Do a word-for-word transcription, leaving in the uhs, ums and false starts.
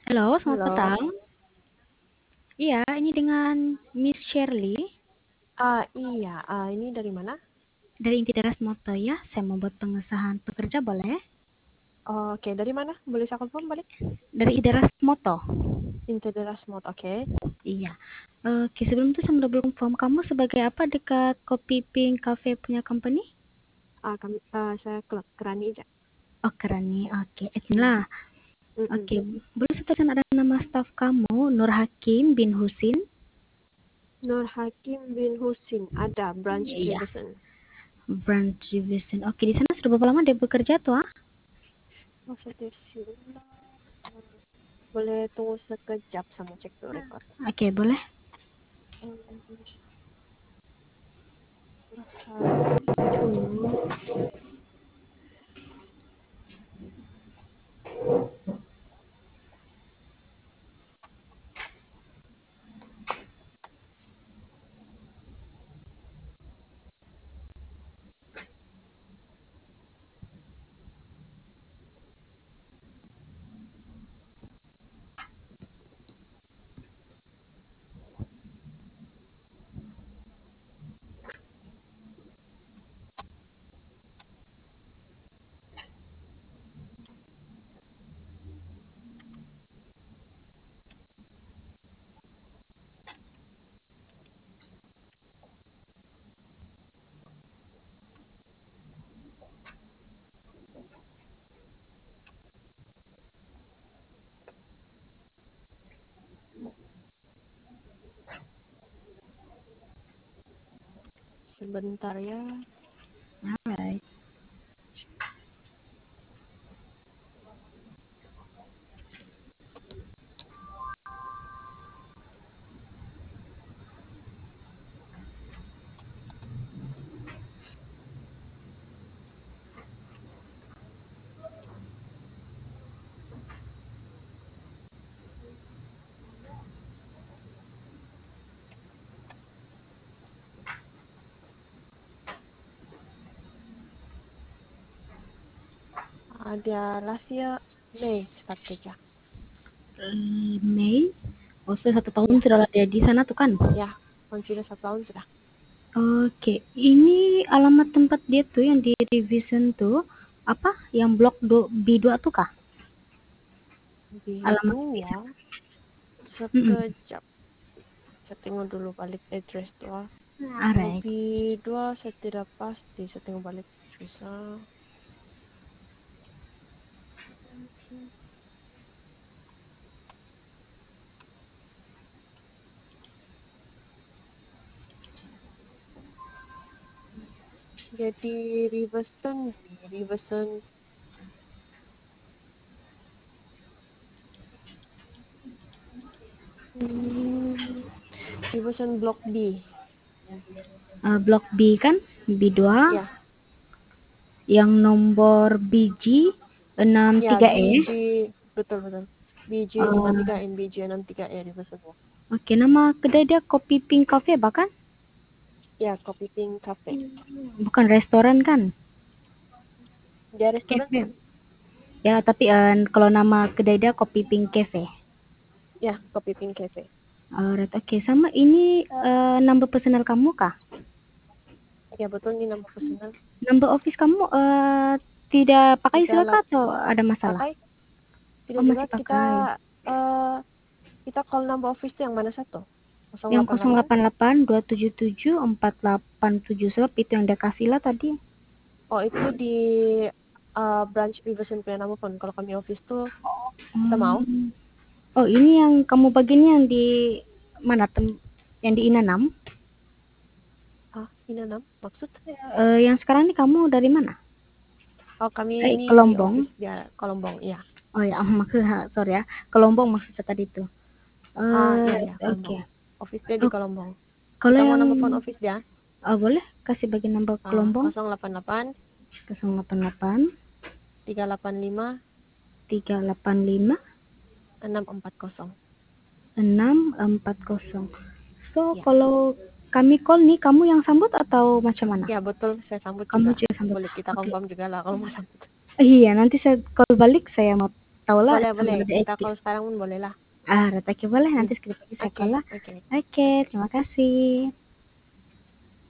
Halo, selamat Halo. petang. Iya, ini dengan Miss Shirley Ah, iya. Ah, ini dari mana? dari Intideras Moto ya. Saya mau buat pengesahan pekerja boleh? Oh, Oke, dari mana? Boleh saya confirm balik? Dari Intideras Moto. Intederas Mode, oke. Iya. Oke, sebelum itu saya mau double confirm kamu sebagai apa dekat Kopi Pink Cafe punya company? Ah, kami, ah, saya ke Kerani aja. Oh, keren nih. Oke, Hmm. itulah. Mm-mm. Oke, boleh sebutan ada nama staf kamu, Nur Hakim bin Husin? Nur Hakim bin Husin, ada branch Iya, Riverson. Branch Division. Oke, di sana sudah berapa lama dia bekerja tuh? Ah? Oh, setir sila. Boleh tunggu sekejap sama cek dulu rekod. Oke, boleh. Hmm, Nur Hakim. Sebentar ya. Alright. Ada last year Mei start kerja. Eh, Mei. Oh, sudah satu tahun Ya, sudah dia di sana tuh kan? ya. Kan sudah satu tahun sudah. Oke, ini alamat tempat dia tuh yang di revision tuh apa? Yang blok do- B dua tuh kah? B Alamat dua. revision. Mm-mm. Sekejap. Saya tengok dulu balik address tuh. ah. Kalau Alright. B dua saya tidak pasti. Saya tengok balik bisa. Jadi Riverson di Riverson hmm, Riverson Block B. Eh, blok B kan? B dua Ya, yang nomor B G ya tiga E. B G betul betul. B G tiga Eh, N B G tiga E Riverson Walk. oke, nama kedai dia Kopi Pink Cafe bahkan? Ya, Kopi Pink Cafe. Bukan restoran kan? Dia restoran? Cafe. Ya, tapi eh, kalau nama kedai dia Kopi Pink Cafe. Ya, Kopi Pink Cafe. Alright, oke. Sama ini eh, number personal kamu kah? Ya betul ini nama personal. Number office kamu eh, tidak pakai Tiga juga lap kah atau ada masalah? pakai? Oh, Tidak juga masih kita pakai. eh kita call number office itu yang mana satu? Yang nol delapan delapan. nol delapan delapan dua tujuh tujuh empat delapan tujuh sebab itu yang dia kasih lah tadi. Oh, itu di uh, branch Riverson punya nama pun. Kalau kami office tuh kita mau. Hmm. Oh, ini yang kamu bagian yang di mana tem yang di Inanam? Ah, ini enam maksud? Eh, yang sekarang ini kamu dari mana? Oh, kami Eh, ini di Kelombong. office dia Kolombong, iya. Oh ya, maksud sorry ya. Kelombong maksud saya tadi itu. Ah, Eh, iya iya, oke. Kolombong. Okay. Office dia di Oh, Kolombong. kalau Kita mau yang nama phone office dia? oh, boleh kasih bagian nomor Ah, Kelombong nol delapan delapan nol delapan delapan tiga delapan lima tiga delapan lima enam empat nol. enam empat nol. So, Ya. kalau kami call nih, kamu yang sambut atau macam mana? Ya, betul. Saya sambut Kamu juga. juga sambut. Boleh kita Oke. confirm juga lah kalau mau sambut. Iya, nanti saya call balik, saya mau tahu lah Boleh, kalau boleh. di Kita I P. call sekarang pun boleh lah. Ah, oke boleh Hmm. nanti skripsi Oke, sekolah. oke. Oke, terima kasih.